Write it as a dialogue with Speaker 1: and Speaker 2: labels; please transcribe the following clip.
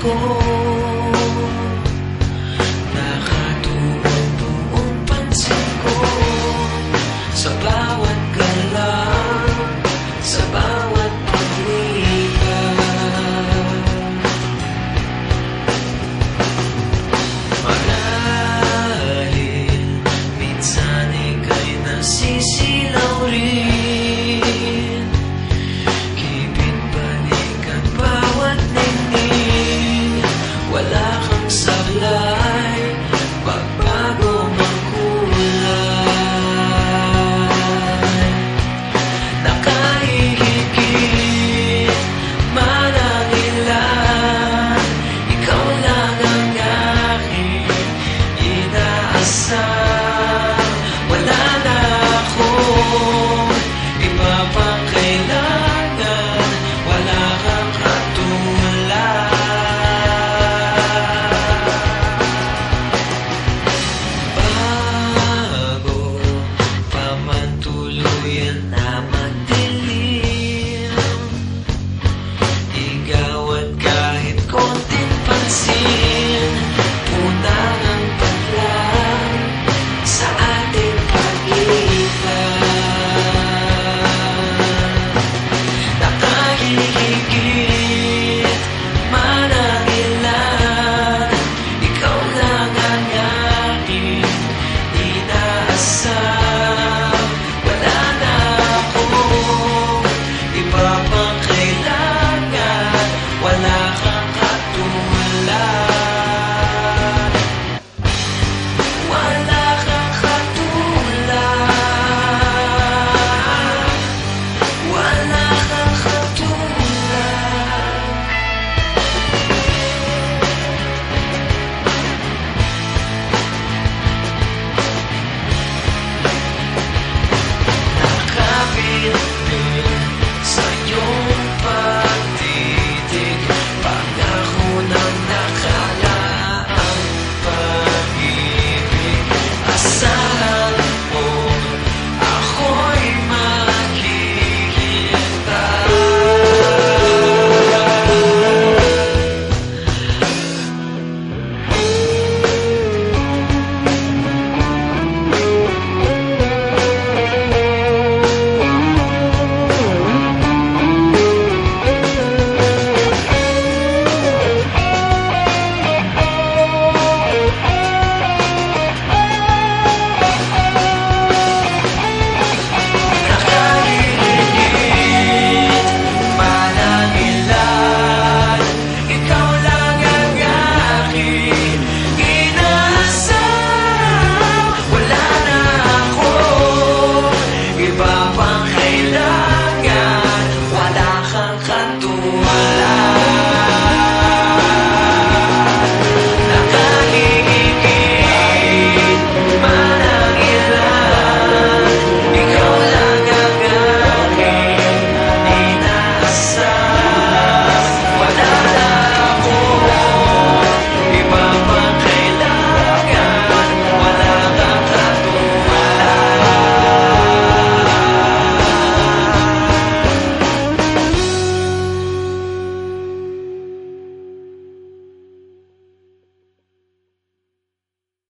Speaker 1: ko. Nakatuon buong pansin ko sa bawat galaw, sa bawat paglipat. Marahil minsan ika'y nasisilaw rin, kibit balik ang bawat ningning. Wala kang sablay, pagbago mang kulay. Nakahihigit man ang ilan, ikaw lang ang aking inaasam. Wala na akong iba pang kailangan, wala kang katulad. Bago pa man tuluyan na magdilim, igawad kahit konting pansin, punang ang paglang sa ating pagitan. Nakahihigit man ang ilan, ikaw lang ang aking inaasam. Wala na akong iba pang kailangan, wala kang katulad. Wala kang katulad. Wala kang katulad. Nakapit